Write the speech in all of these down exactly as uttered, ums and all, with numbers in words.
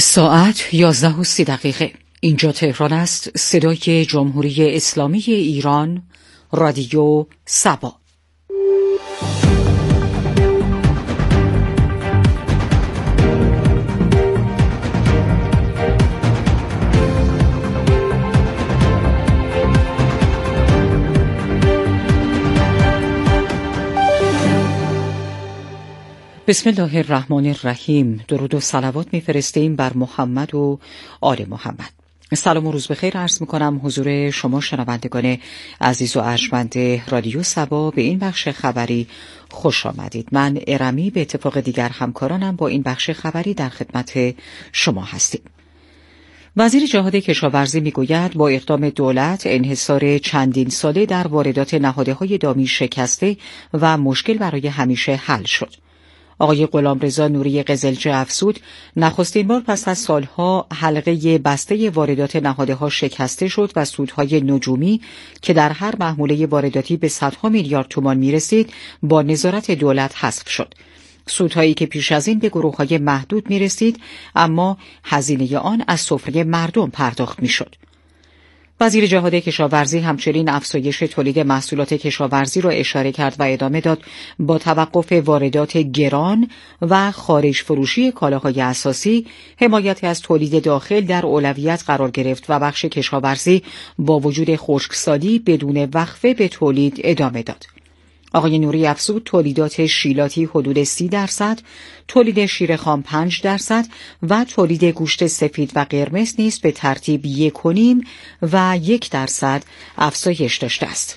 ساعت یازده و سی دقیقه. اینجا تهران است. صدای جمهوری اسلامی ایران، رادیو سبا. بسم الله الرحمن الرحیم. درود و صلوات می‌فرستیم بر محمد و آل محمد. سلام و روز بخیر عرض می‌کنم حضور شما شنوندگان عزیز و ارجمند رادیو سبا. به این بخش خبری خوش آمدید. من ارمی به اتفاق دیگر همکارانم با این بخش خبری در خدمت شما هستیم. وزیر جهاد کشاورزی میگوید با اقدام دولت انحصار چندین ساله در واردات نهادهای دامی شکسته و مشکل برای همیشه حل شد. آقای غلامرضا نوری قزلچی افزود نخستین بار پس از سالها حلقه بسته واردات نهادها شکسته شد و سودهای نجومی که در هر محموله وارداتی به صدها میلیارد تومان میرسید با نظارت دولت حذف شد. سودهایی که پیش از این به گروه‌های محدود میرسید اما هزینه آن از سفره مردم پرداخت میشد. وزیر جهاد کشاورزی همچنین افزایش تولید محصولات کشاورزی را اشاره کرد و ادامه داد با توقف واردات گران و خارج فروشی کالاهای اساسی، حمایت از تولید داخل در اولویت قرار گرفت و بخش کشاورزی با وجود خشکسالی بدون وقفه به تولید ادامه داد. آقای نوری افزود تولیدات شیلاتی حدود سی درصد، تولید شیر خام پنج درصد و تولید گوشت سفید و قرمز نیز به ترتیب یک و نیم و یک درصد افزایش داشته است.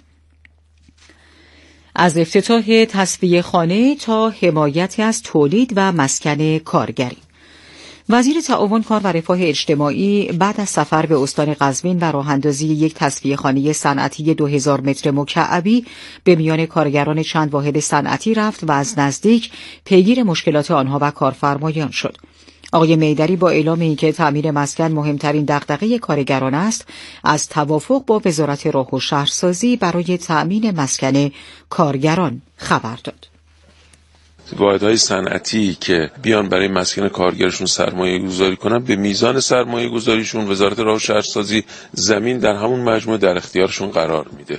از افتتاح تصفیه خانه تا حمایت از تولید و مسکن کارگری. وزیر تعاون کار و رفاه اجتماعی بعد از سفر به استان قزوین و راه‌اندازی یک تصفیه‌خانه صنعتی دو هزار متر مکعبی به میان کارگران چند واحد صنعتی رفت و از نزدیک پیگیر مشکلات آنها و کارفرمایان شد. آقای میدری با اعلام اینکه تأمین مسکن مهمترین دغدغه کارگران است، از توافق با وزارت راه و شهرسازی برای تأمین مسکن کارگران خبر داد. واحدهای صنعتی که بیان برای مسکن کارگرشون سرمایه گذاری کنن، به میزان سرمایه گذاریشون وزارت راه و شهرسازی زمین در همون مجموعه در اختیارشون قرار میده.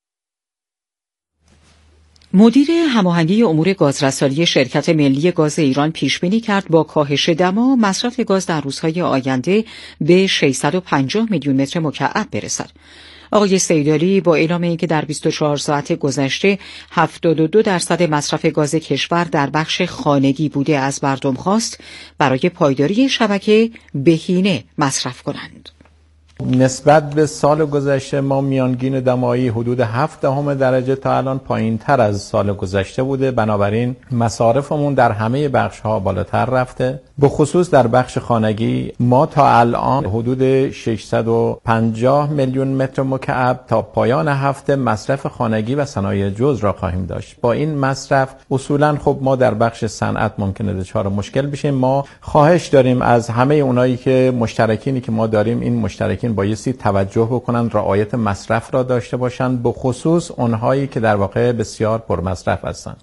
مدیر هماهنگی امور گازرسانی شرکت ملی گاز ایران پیشبینی کرد با کاهش دما مصرف گاز در روزهای آینده به ششصد و پنجاه میلیون متر مکعب برسد. آقای سیدالی با اعلام اینکه در بیست و چهار ساعت گذشته هفتاد و دو درصد مصرف گاز کشور در بخش خانگی بوده از مردم خواست برای پایداری شبکه بهینه مصرف کنند. نسبت به سال گذشته ما میانگین دمایی حدود هفت دهم درجه تا الان پایین تر از سال گذشته بوده، بنابراین مصارفمون در همه بخش ها بالاتر رفته. به خصوص در بخش خانگی ما تا الان حدود ششصد و پنجاه میلیون متر مکعب تا پایان هفته مصرف خانگی و صنایع جز را خواهیم داشت. با این مصرف اصولا خب ما در بخش صنعت ممکنه دچار مشکل بشیم. ما خواهش داریم از همه اونایی که مشترکینی که ما داریم، این مشترکین بایستی توجه بکنن، رعایت مصرف را داشته باشند، به خصوص اونهایی که در واقع بسیار پرمصرف هستند.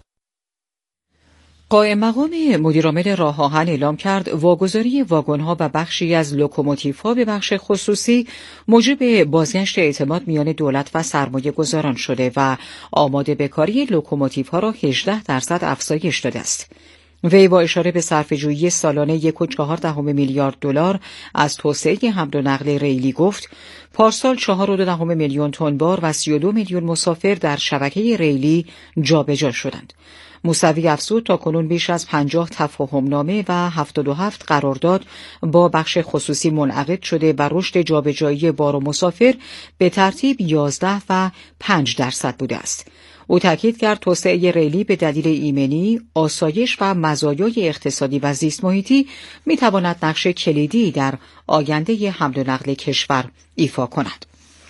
قائم مقام مدیرعامل راه آهن اعلام کرد واگذاری واگن‌ها و بخشی از لوکوموتیوها به بخش خصوصی موجب بازگشت اعتماد میان دولت و سرمایه گذاران شده و آماده به کاری لوکوموتیوها را هجده درصد افزایش داده است. وی با اشاره به صرفه‌جویی سالانه یک و چهار دهم میلیارد دلار از توسعه حمل و نقل ریلی گفت پارسال چهار و دو دهم میلیون تن بار و سی و دو میلیون مسافر در شبکه ریلی جابجا شدند. موسوی افزود تاکنون بیش از پنجاه تفاهمنامه و هفتاد و هفت قرارداد با بخش خصوصی منعقد شده و رشد جابجایی بار و مسافر به ترتیب یازده و پنج درصد بوده است. او تاکید کرد توسعه ریلی به دلیل ایمنی، آسایش و مزایای اقتصادی و زیست محیطی میتواند نقش کلیدی در آینده حمل و نقل کشور ایفا کند.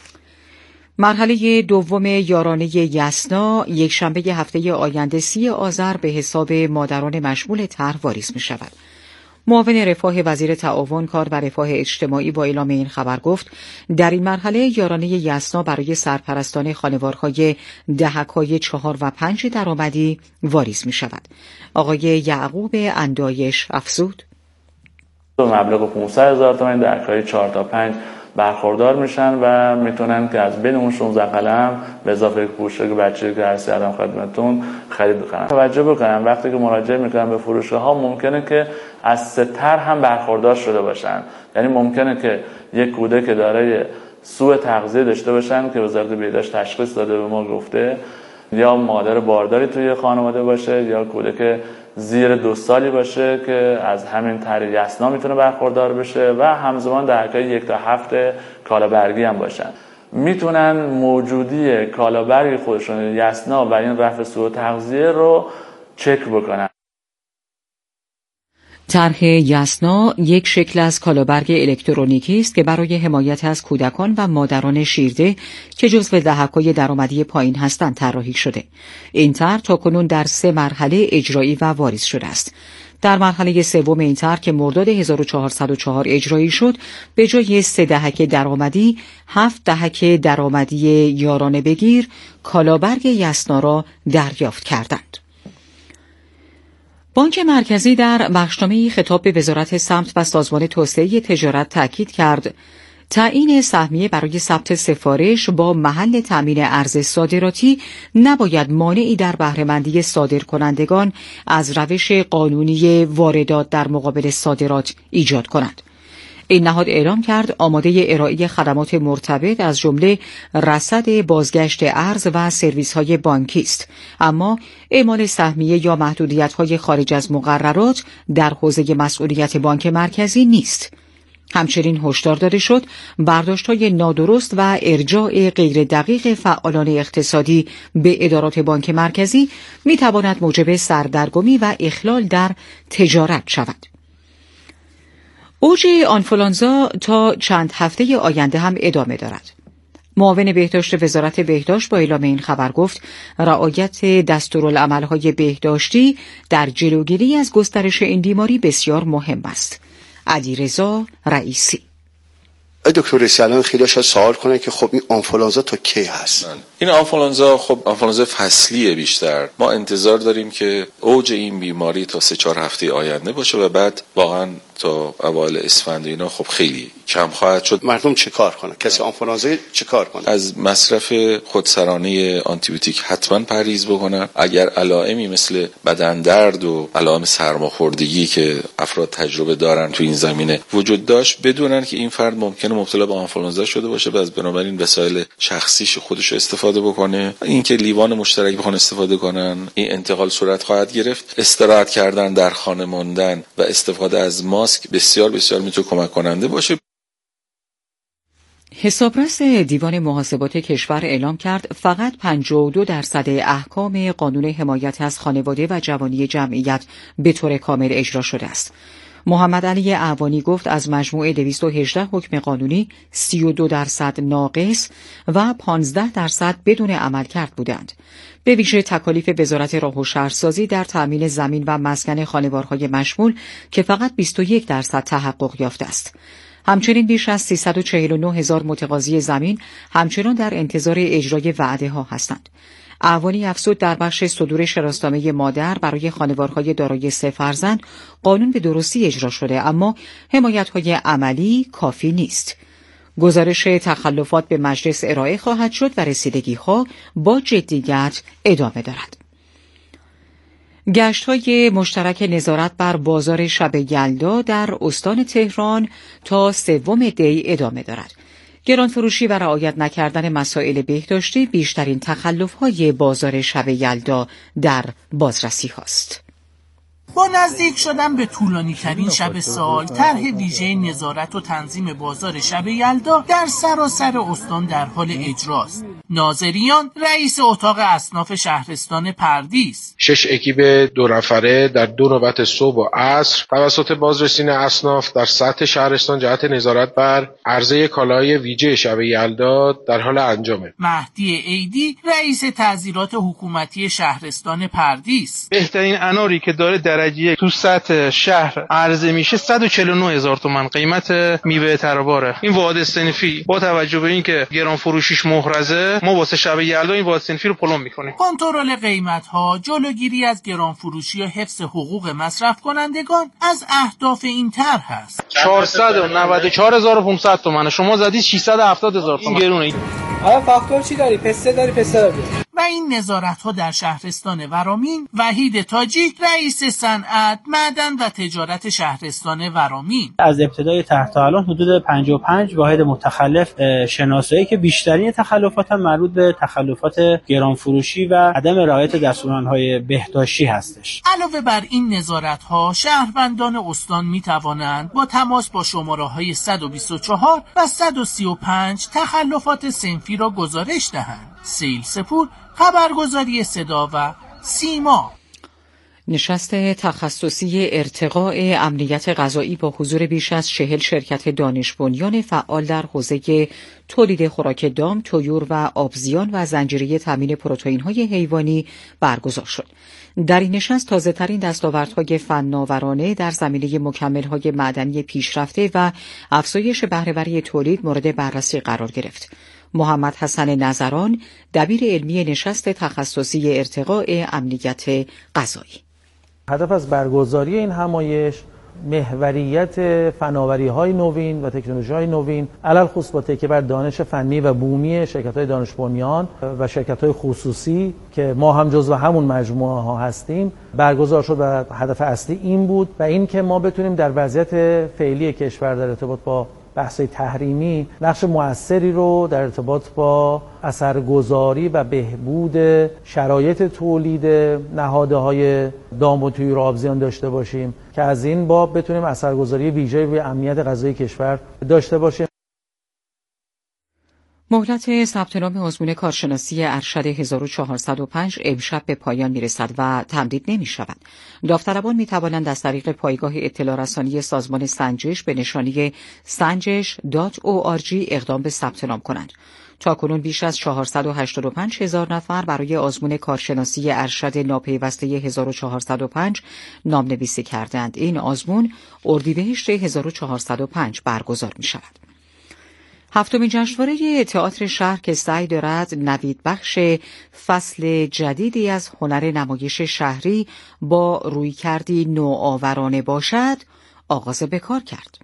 مرحله دوم یارانه یسنا یک شنبه هفته آینده سی آذر به حساب مادران مشمول طرح واریز می شود. معاون رفاه وزیر تعاون کار و رفاه اجتماعی با اعلام این خبر گفت در این مرحله یارانه یسنا برای سرپرستان خانوارهای دهک‌های چهار و پنج درآمدی واریز می شود. آقای یعقوب اندایش افزود: دو مبلغ پانصد هزار تومان درکای چهار تا پنج برخوردار میشن و میتونن که از بین اون شانزده قلم به اضافه پوشاک بچه‌ای که هست الان خدمتتون خرید بکنن. توجه بکنن وقتی که مراجعه میکنن به فروشگاه‌ها ممکنه که از ستر هم برخوردار شده باشن. یعنی ممکنه که یک کودک که دارای سوء تغذیه داشته باشن که وزارت بهداشت تشخیص داده به ما گفته، یا مادر بارداری توی خانواده باشه، یا کودک زیر دو سالی باشه که از همین طریق یسنا میتونه برخوردار بشه و همزمان در حقیقت یک تا هفت کالابرگی هم باشن. میتونن موجودی کالابرگ خودشون یسنا و این رفع سوء تغذیه رو چک بکنن. طرح یسنا یک شکل از کالابرگ الکترونیکی است که برای حمایت از کودکان و مادران شیرده که جزو دهک‌های درآمدی پایین هستند طراحی شده. این طرح تاکنون در سه مرحله اجرایی و واریز شده است. در مرحله سوم این طرح که مرداد هزار و چهارصد و چهار اجرایی شد، به جای سه دهک درآمدی، هفت دهک درآمدی یارانه بگیر کالابرگ یسنا را دریافت کردند. بانک مرکزی در بخشنامه‌ای خطاب به وزارت سمت و سازمان توسعه تجارت تاکید کرد تعیین سهمیه برای ثبت سفارش با محل تأمین ارز صادراتی نباید مانعی در بهره‌مندی صادرکنندگان از روش قانونی واردات در مقابل صادرات ایجاد کند. این نهاد اعلام کرد آماده ارائه خدمات مرتبط از جمله رصد بازگشت ارز و سرویس‌های بانکی است، اما اعمال سهمیه یا محدودیت‌های خارج از مقررات در حوزه مسئولیت بانک مرکزی نیست. همچنین هشدار داده شد برداشت‌های نادرست و ارجاع غیر دقیق فعالان اقتصادی به ادارات بانک مرکزی می‌تواند موجب سردرگمی و اخلال در تجارت شود. اوج آنفولانزا تا چند هفته آینده هم ادامه دارد. معاون بهداشت وزارت بهداشت با اعلام این خبر گفت رعایت دستورالعمل‌های بهداشتی در جلوگیری از گسترش این بیماری بسیار مهم است. علیرضا رئیسی: دکتر رئیسی الان خیلی شاید سوال کنه که خب این آنفولانزا تا کی هست؟ این آنفولانزا خب آنفولانزا فصلیه بیشتر. ما انتظار داریم که اوج این بیماری تا سه چهار هفته آینده باشه و بعد واقعا تا اوایل اسفند اینا خب خیلی کم خواهد شد. مردم چه کار کنه؟ کسی آنفولانزا چه کار کنه؟ از مصرف خودسرانه آنتیبیوتیک حتما پرهیز بکنن. اگر علائمی مثل بدن درد و علائم سرماخوردگی که افراد تجربه دارن تو این زمینه وجود داشت، بدونن که این فرد ممکنه مبتلا به آنفولانزا شده باشه و از بنابراین وسایل شخصیش خودش استفاده بکنه. اینکه لیوان مشترک بخوان استفاده کنن، این انتقال صورت خواهد گرفت. استراحت کردن، در خانه ماندن و استفاده از ماسک بسیار بسیار میتونه کمک کننده باشه. حسابرس دیوان محاسبات کشور اعلام کرد فقط پنجاه و دو درصد احکام قانون حمایت از خانواده و جوانی جمعیت به طور کامل اجرا شده است. محمد علی اعوانی گفت از مجموع دویست و هجده حکم قانونی سی و دو درصد ناقص و پانزده درصد بدون عملکرد بودند. به ویژه تکالیف وزارت راه و شهرسازی در تأمین زمین و مسکن خانوارهای مشمول که فقط بیست و یک درصد تحقق یافته است. همچنین بیش از سیصد و چهل و نه هزار متقاضی زمین همچنان در انتظار اجرای وعده ها هستند. اعوانی افزود در بخش صدور شناسنامه مادر برای خانوارهای دارای سه فرزند قانون به درستی اجرا شده، اما حمایت‌های عملی کافی نیست. گزارش تخلفات به مجلس ارائه خواهد شد و رسیدگی‌ها با جدیت ادامه دارد. گشت‌های مشترک نظارت بر بازار شب یلدا در استان تهران تا سوم دی ادامه دارد. گرانفروشی و رعایت نکردن مسائل بهداشتی بیشترین تخلف‌های بازار شب یلدا در بازرسی هاست. با نزدیک شدن به طولانی‌ترین شب سال، طرح ویژه نظارت و تنظیم بازار شب یلدا در سراسر استان در حال اجراست. ناظریان رئیس اتاق اصناف شهرستان پردیس: شش اکیپ دو نفره در دو نوبت صبح و عصر توسط بازرسین اصناف در سطح شهرستان جهت نظارت بر عرضه کالای ویژه شب یلدا در حال انجامه. مهدی عیدی رئیس تعزیرات حکومتی شهرستان پردیس: بهترین اناری که داره درجه تو سطح شهر عرضه میشه صد و چهل و نه هزار تومان قیمت میوه تراباره. این واحد صنفی با توجه به اینکه گران فروشیش محرزه داره، ما واسه شب یلدا این واحد صنفی رو پلم میکنیم. کنترل قیمت‌ها، جلوگیری از گرانفروشی و حفظ حقوق مصرف کنندگان از اهداف این طرح است. چهارصد و نود و چهار هزار و پانصد تومانه، شما زدید ششصد و هفتاد هزار تومان. گرونه. آیا فاکتور چی داری؟ پسته داری؟ پسته داری. و این نظارت‌ها در شهرستان ورامین. وحید تاجیک، رئیس صنعت، معدن و تجارت شهرستان ورامین: از ابتدای طرح تا الان حدود پنجاه و پنج واحد متخلف شناسایی که بیشترین تخلفات هم مربوط به تخلفات گرانفروشی و عدم رعایت دستورالعمل‌های بهداشتی هستش. علاوه بر این نظارت‌ها، شهروندان استان می‌توانند با تماس با شماره‌های صد و بیست و چهار و صد و سی و پنج تخلفات صنفی را گزارش دهند. سیل سپور، خبرگزاری صدا و سیما. نشست تخصصی ارتقاء امنیت غذایی با حضور بیش از چهل شرکت دانش بنیان فعال در حوزه تولید خوراک دام، طیور و آبزیان و زنجیره تامین پروتئین‌های حیوانی برگزار شد. در این نشست تازه‌ترین دستاوردهای فناورانه در زمینه مکمل‌های معدنی پیشرفته و افزایش بهره‌وری تولید مورد بررسی قرار گرفت. محمد حسن نظران، دبیر علمی نشست تخصصی ارتقاء امنیت غذایی: هدف از برگزاری این همایش محوریت فناوری‌های نوین و تکنولوژی‌های نوین، علل خصوص با تکیه بر دانش فنی و بومی شرکت‌های دانش بنیان و شرکت‌های خصوصی که ما هم جزو همون مجموعه ها هستیم برگزار شد و هدف اصلی این بود و این که ما بتونیم در وضعیت فعلی کشور در ارتباط با بحث‌های تحریمی نقش موثری رو در ارتباط با اثرگذاری و بهبود شرایط تولید نهادهای دام و طیور آبزیان داشته باشیم که از این باب بتونیم اثرگذاری ویژه‌ای روی امنیت غذایی کشور داشته باشیم. مهلت ثبت نام آزمون کارشناسی ارشد هزار و چهارصد و پنج امشب به پایان می‌رسد و تمدید نمی‌شود. داوطلبان می‌توانند از طریق پایگاه اطلاع رسانی سازمان سنجش به نشانی سنجش دات او آر جی اقدام به ثبت نام کنند. تاکنون بیش از چهارصد و هشتاد و پنج هزار نفر برای آزمون کارشناسی ارشد ناپیوسته هزار و چهارصد و پنج نامنویسی کردند. این آزمون اردیبهشت هزار و چهارصد و پنج برگزار می‌شود. هفتمین جشنواره تئاتر شهر که سعی دارد نوید بخش فصل جدیدی از هنر نمایش شهری با رویکردی نوآورانه باشد، آغاز به کار کرد.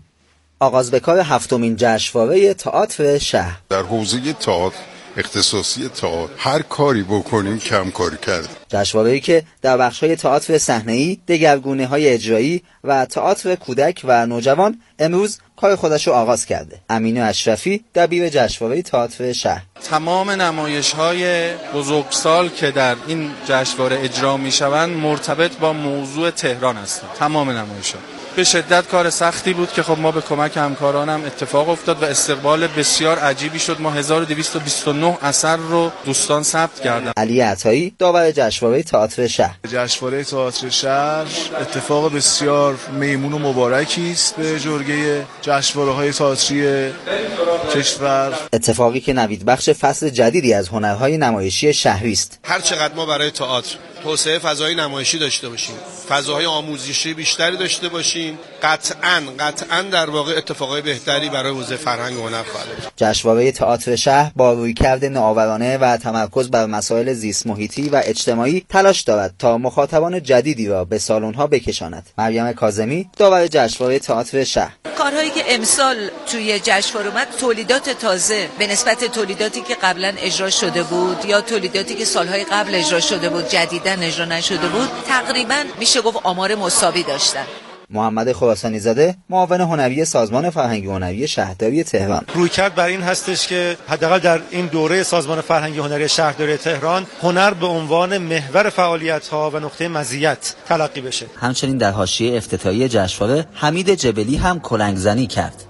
آغاز به کار هفتمین جشنواره تئاتر شهر در حوزه تئاتر، اختصاصی تئاتر، هر کاری بکنیم کم کاری کرد. جشنواره‌ای که در بخش‌های تئاتر صحنه‌ای، دگرگونی‌های اجرایی و تئاتر کودک و نوجوان امروز کار خودش رو آغاز کرده. امین اشرفی، دبیر جشنواره تئاتر شهر: تمام نمایش‌های بزرگسال که در این جشنواره اجرا می‌شوند مرتبط با موضوع تهران هستند. تمام نمایش‌ها به شدت کار سختی بود که خب ما به کمک همکارانم اتفاق افتاد و استقبال بسیار عجیبی شد. ما هزار و دویست و بیست و نه اثر رو دوستان ثبت کردن. علی عطایی، داور جشنواره تئاتر شهر: جشنواره تئاتر شهر اتفاق بسیار میمون و مبارکی است به جرگه جشنواره‌های تئاتری کشور. اتفاقی که نوید بخش فصل جدیدی از هنرهای نمایشی شهری است. هر چقدر ما برای تئاتر توسعه فضای نمایشی داشته باشیم، فضاهای آموزشی بیشتری داشته باشیم، قطعاً قطعاً در واقع اتفاقای بهتری برای حوزه فرهنگ و هنر خواهد بود. جشنواره تئاتر شهر با رویکرد نوآورانه و تمرکز بر مسائل زیست محیطی و اجتماعی تلاش دارد تا مخاطبان جدیدی را به سالن‌ها بکشاند. مریم کاظمی، داور جشنواره تئاتر شهر: کارهایی که امسال توی جشنواره اومد تولیدات تازه به نسبت تولیداتی که قبلا اجرا شده بود یا تولیداتی که سالهای قبل اجرا شده بود جدیداً اجرا نشده بود، تقریباً میشه گفت آمار مساوی داشتن. محمد خراسانی زاده، معاون هنری سازمان فرهنگی هنری شهرداری تهران: رویکرد بر این هستش که حداقل در این دوره سازمان فرهنگی هنری شهرداری تهران هنر به عنوان محور فعالیت‌ها و نقطه مزیت تلقی بشه. همچنین در حاشیه افتتاحیه جشنواره حمید جبلی هم کلنگ‌زنی کرد.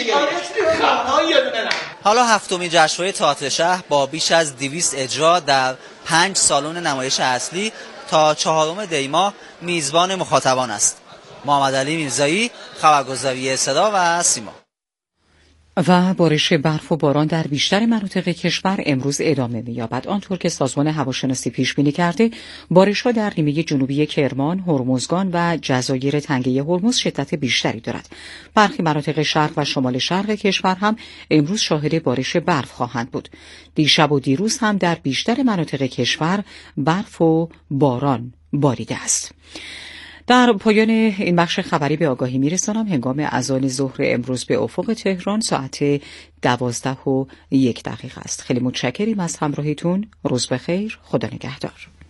حالا هفتمین جشنواره تئاتر شهر با بیش از دویست اجرا در پنج سالن نمایش اصلی تا چهارم دی ماه میزبان مخاطبان است. محمد علی میرزایی، خبرگزاری صدا و سیما. و بارش برف و باران در بیشتر مناطق کشور امروز ادامه می‌یابد. آنطور که سازمان هواشناسی پیش بینی کرده، بارش‌ها در نیمه جنوبی کرمان، هرمزگان و جزایر تنگه هرمز شدت بیشتری دارد. برخی مناطق شرق و شمال شرق کشور هم امروز شاهد بارش برف خواهند بود. دیشب و دیروز هم در بیشتر مناطق کشور برف و باران باریده است. در پایان این بخش خبری به آگاهی میرسانم هنگام اذان ظهر امروز به افق تهران ساعت دوازده و یک دقیقه است. خیلی متشکریم از همراهیتون. روز بخیر. خدا نگهدار.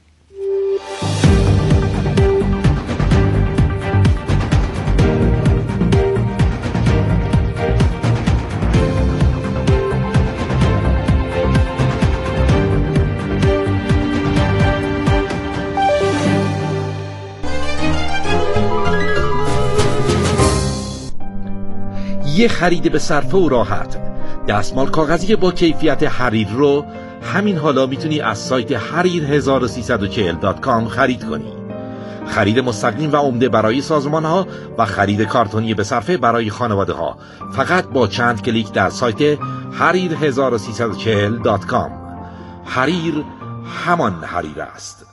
یه خرید به صرفه و راحت. دستمال کاغذی با کیفیت حریر رو همین حالا میتونی از سایت حریر هزار و سیصد و چهل دات کام خرید کنی. خرید مستقیم و عمده برای سازمان ها و خرید کارتونی به صرفه برای خانواده ها فقط با چند کلیک در سایت حریر هزار و سیصد و چهل دات کام. حریر همان حریر است.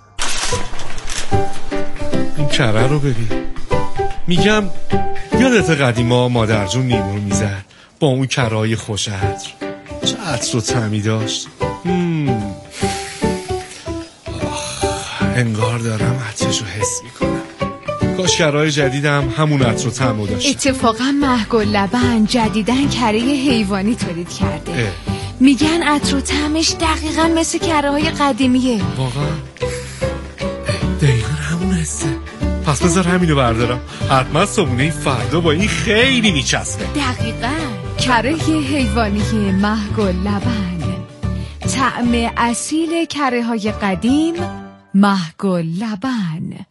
این کره رو ببین. میگم یادت قدیما مادر جون نیمو میزد با اون کرای خوش عطر، چه عطر و طعمی داشت. مم. انگار دارم عطرشو حس میکنم. کاش کرای جدیدم همون عطر و طعمو داشت. اتفاقا مهگل لبن جدیدن کره حیوانی تولید کرده. اه. میگن عطر و طعمش دقیقا مثل کره های قدیمیه. واقعا دقیقا همون حسه. پس بذار همینو بردارم. حتما صبونه فردا با این خیلی میچسبه. دقیقاً کره حیوانی مهگل لبن، طعم اصیل کره های قدیم مهگل لبن.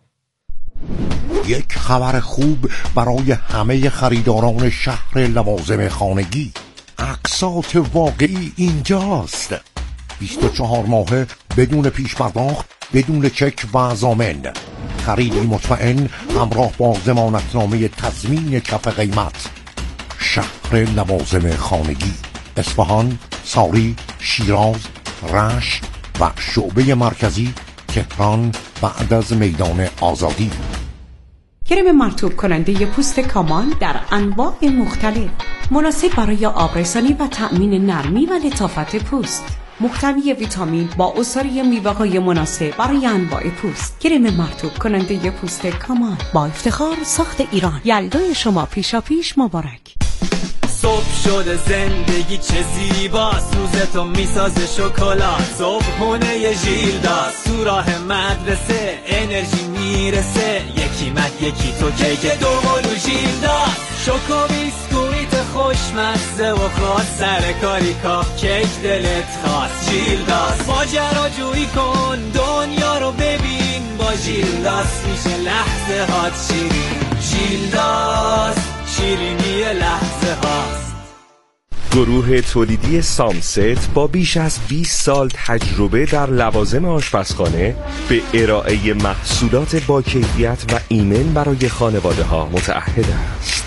یک خبر خوب برای همه خریداران شهر لوازم خانگی. اقساط واقعی اینجاست. بیست و چهار ماهه بدون پیش پرداخت، بدون چک و ضامن. خریدی مطمئن همراه با ضمانتنامه تضمین کف قیمت. شهر لوازم خانگی، اصفهان، ساری، شیراز، رشت و شعبه مرکزی تهران بعد از میدان آزادی. کرم مرطوب کننده پوست کامان در انواع مختلف، مناسب برای آبرسانی و تأمین نرمی و لطافت پوست. محتوی ویتامین با عصاره میوه‌های مناسب برای انواع پوست. کرم مرطوب کننده پوست کامان با افتخار ساخت ایران. یلدای شما پیشا پیش مبارک. صبح شده زندگی چه زیباست، روزتو میسازه شکلات، صبحونه ژیلداست، تو راه مدرسه انرژی میرسه، یکی مد یکی تو کیک دومولو ژیلداست، شوکو بیسکویت خوشمزه و خاص، سر کاری کاف کیک دلت خواست، ژیلداست ماجراجویی کن دنیا رو ببین، با ژیلداست میشه لحظه هات شیرین، ژیلداست شیرینی لحظه هاست. گروه تولیدی سامست با بیش از بیست سال تجربه در لوازم آشپزخانه به ارائه محصولات با کیفیت و ایمن برای خانواده ها متعهد است.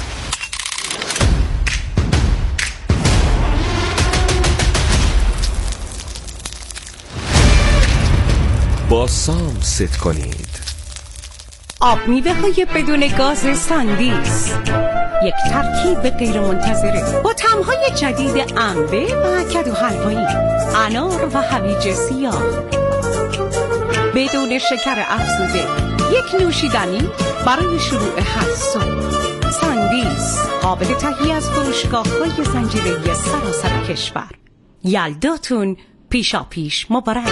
با سامست کنید. آب میوه های بدون گاز ساندیس، یک ترکیب غیر منتظره با طعم‌های جدید انبه و کدو حلوایی، انار و هویج سیاه، بدون شکر افزوده، یک نوشیدنی برای شروع هر صبح. ساندیس قابل تهیه از فروشگاه‌های زنجیره‌ای سراسر کشور. یلداتون پیشا پیش مبارک.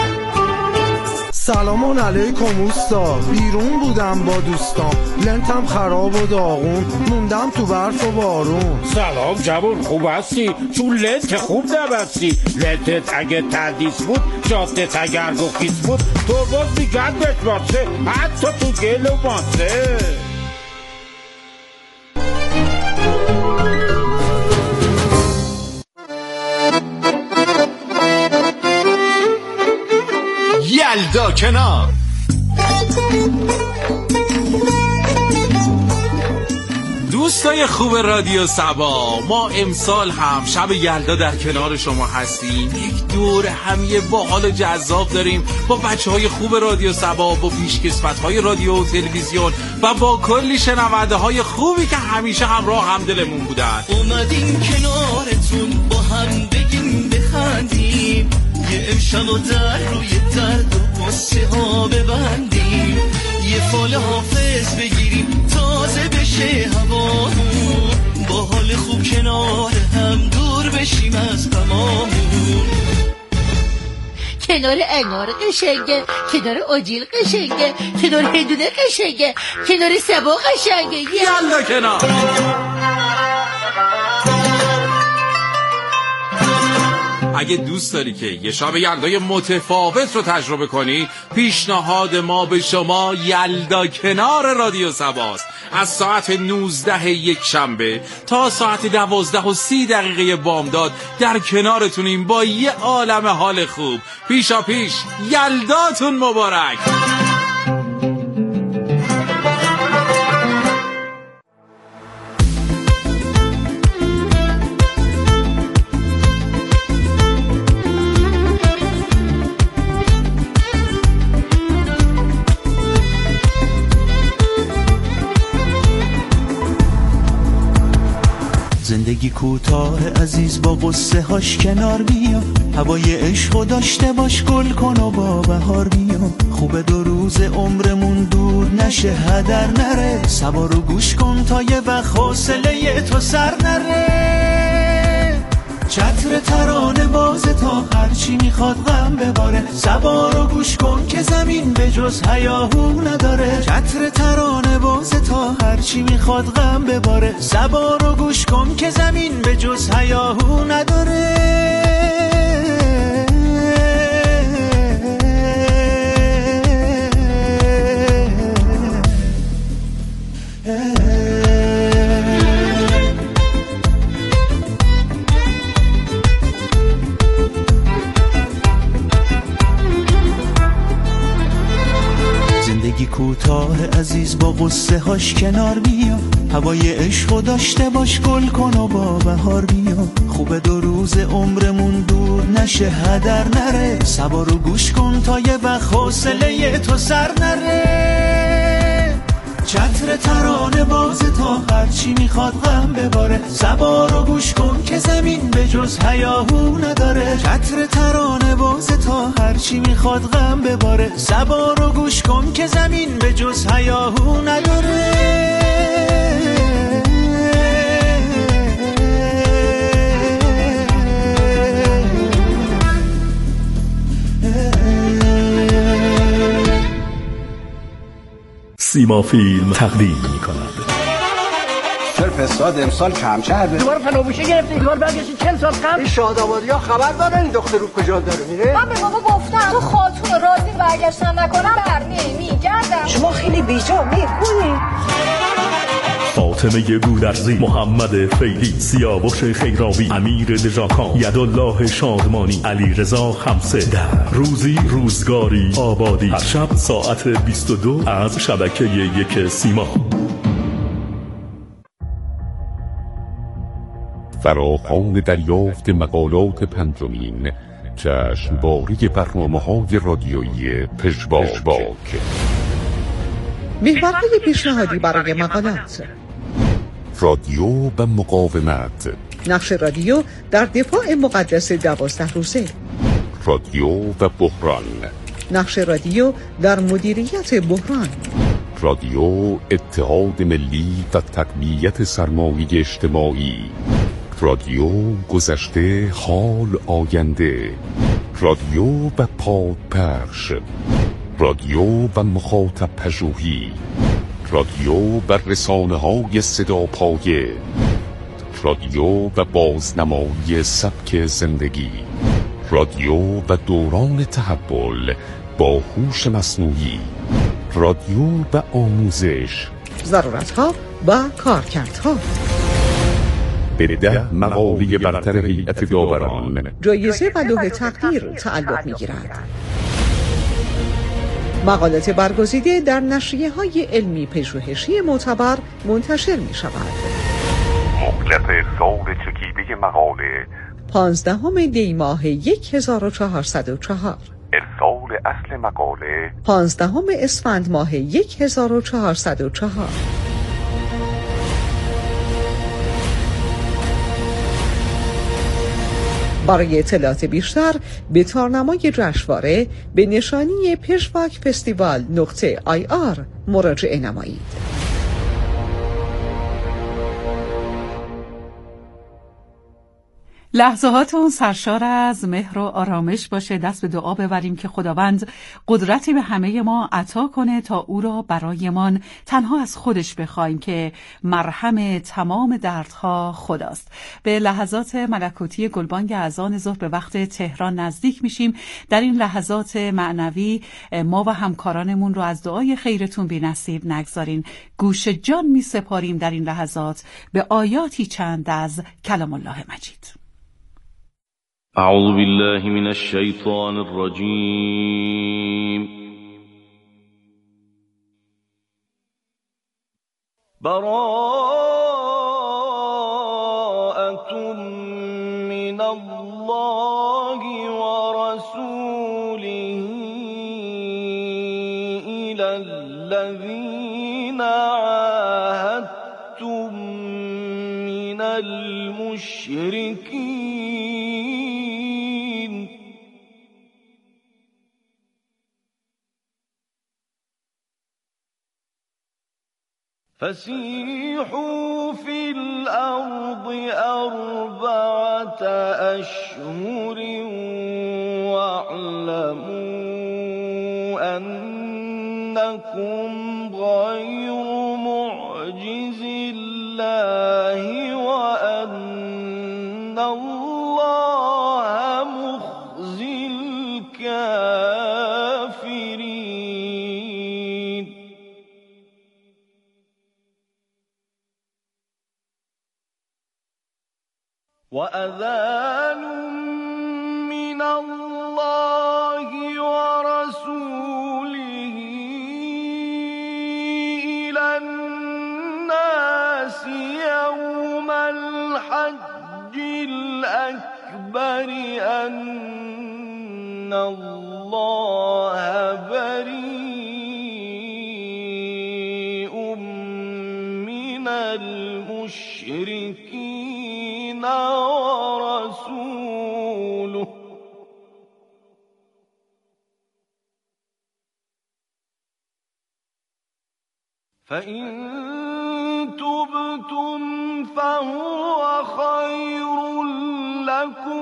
سلامان علیکم اوستا، بیرون بودم با دوستان، لنتم خراب و داغون، موندم تو برف و بارون. سلام جوان، خوب هستی؟ چون لنت خوب نبستی، لنتت اگه تردیس بود، جادت اگر گفیس بود، تو باز میگن بشماسه، حتی تو گل و ماسه. یلدا کنار دوستای خوب رادیو سبا، ما امسال هم شب یلدا در کنار شما هستیم. یک دور همیه باحال و جذاب داریم با بچهای خوب رادیو سبا، با پیشکسوت‌های رادیو و تلویزیون و با کلی شنونده‌های خوبی که همیشه همراه همدلمون بودن. اومدیم کنارتون با هم بگیم بخندیم، یه امشب و در روی درد و قصه ها ببندیم، یه فال حافظ بگیریم تازه بشه هوامون، با حال خوب کنار هم دور بشیم از غمامون. کنار انار قشنگه، کنار آجیل قشنگه، کنار هندونه قشنگه، کنار سبا قشنگه. یالا کنار. اگه دوست داری که یه شب یلدای متفاوت رو تجربه کنی، پیشنهاد ما به شما یلدا کنار رادیو سباست. از ساعت نوزده یک شنبه تا ساعت دوازده و سی دقیقه بامداد در کنارتونیم با یه عالم حال خوب. پیشا پیش یلداتون مبارک. زندگی کوتاه عزیز، با قصه هاش کنار بیا، هوای عشقو داشته باش، گل کن و با بهار بیا. خوبه دو روز عمرمون دور نشه، هدر نره، سوار و گوش کن تا یه وقت حوصله تو سر نره. چتر ترانه باز تا هرچی میخواد غم بباره، سوار و گوش کن که زمین به جز هیاهو نداره. چتر ترانه باز تا هرچی میخواد غم بباره، سوار و گوش کن که زمین به جز هیاهو نداره. زندگی کوتاه عزیز، با قصه هاش کنار بیا، هوای عشقو داشته باش، گل کن و با بهار بیا. خوبه دو روز عمرمون دور نشه، هدر نره، سوار و گوش کن تا یه وقت حوصله تو سر نره. چتر ترانه باز تا هرچی میخواد غم بباره، سوار و گوش کن که زمین به جز هیاهو نداره. چتر ترانه باز تا هرچی میخواد غم بباره، سوار و گوش کن که زمین به جز هیاهو نداره. سیما فیلم تقدیم می‌کند. صرف استاد امسال کم کرده. دوباره فناوبوشه گرفته، ایگار برگشتی چهل سال قبل. این شادآبادی‌ها خبر دارن این دختر رو کجا داره میره؟ من به بابا گفتم تو خاتون راضی برگشتن نکنم بر نمیگردم. شما خیلی بیجا میکنی. فاطمه گودرزی، محمد فیلی، سیاوش خیرابی، امیر دژاکان، یدالله شادمانی، علی رضا خمسه در روزی روزگاری آبادی، هر شب ساعت بیست و دو از شبکه یک سیما. فراخوان دریافت مقالات پنجمین جشنواره برنامه‌های رادیویی پژواک. محورهای پیشنهادی برای مقالات: رادیو و مقاومت، نقش رادیو در دفاع مقدس دوازده روزه، رادیو و بحران، نقش رادیو در مدیریت بحران، رادیو اتحاد ملی و تقویت سرمایه اجتماعی، رادیو گذشته حال آینده، رادیو و پادپخش، رادیو و مخاطب پژوهی، رادیو و رسانه های صدا پایه، رادیو و بازنمایی سبک زندگی، رادیو و دوران تحول با هوش مصنوعی، رادیو و آموزش، ضرورتها و کارکردها. به ده مقاله برتر هیئت داوران جایزه و لوح تقدیر تعلق می‌گیرد. مقالات برگزیده در نشریه‌های علمی پژوهشی معتبر منتشر می‌شود. مبلغ ارسال چکیده مقاله پانزدهم دی ماه یک هزار و چهارصد و چهار. ارسال اصل مقاله پانزدهم اسفند ماه یک هزار و چهارصد و چهار. برای اطلاعات بیشتر به تارنمای جشنواره به نشانی پژواک فستیوال نقطه آی آر مراجعه نمایید. لحظاتون سرشار از مهر و آرامش باشه. دست به دعا ببریم که خداوند قدرتی به همه ما عطا کنه تا او را برایمان تنها از خودش بخوایم که مرهم تمام دردها خداست. به لحظات ملکوتی گلبانگ اذان ظهر به وقت تهران نزدیک میشیم. در این لحظات معنوی ما و همکارانمون رو از دعای خیرتون بی نصیب نگذارین. گوش جان می سپاریم در این لحظات به آیاتی چند از کلام الله مجید. اعوذ بالله من الشیطان الرجیم. براءة من الله ورسوله إلى الذين عاهدتم من المشركين فسيحوا في الأرض أربعة أشهر واعلموا أنكم غير معجز الله وأن الله مخزي الكافرين. وأذان من الله ورسوله إلى الناس يوم الحج الأكبر أن الله بريء من المشركين ورسوله فإن تبتم فهو خير لكم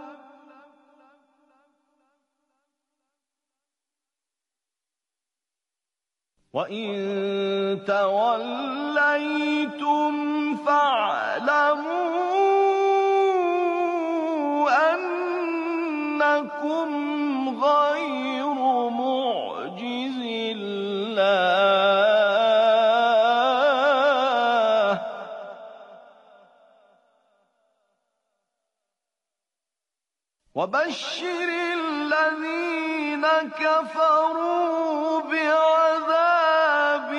وإن توليتم فاعلموا أنكم غير معجز الله وبشر الذين كفروا بعذاب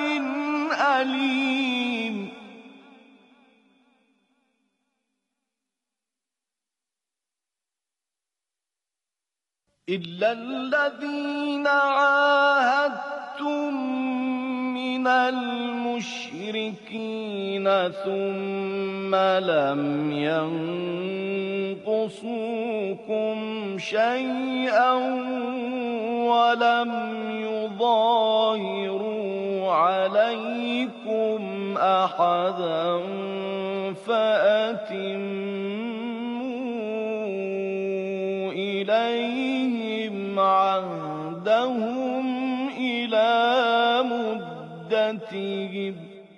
أليم. إلا الذين عاهدتم من المشركين ثم لم ينقصوكم شيئا ولم يظاهروا عليكم أحدا فأتموا إليهم عهدهم إلى مدتهم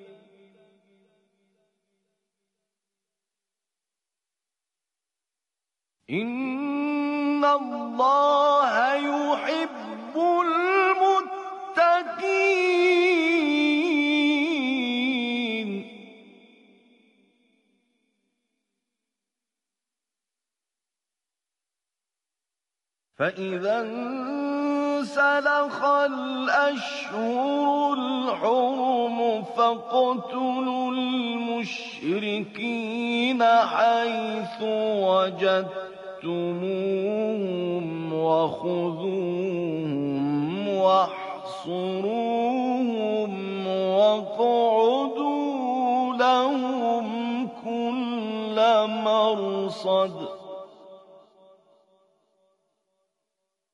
إن الله يحب المتقين. فإذا سلخ الأشهر الحرم فاقتلوا المشركين حيث وجدتموهم وخذوهم واحصروهم واقعدوا لهم كل مرصد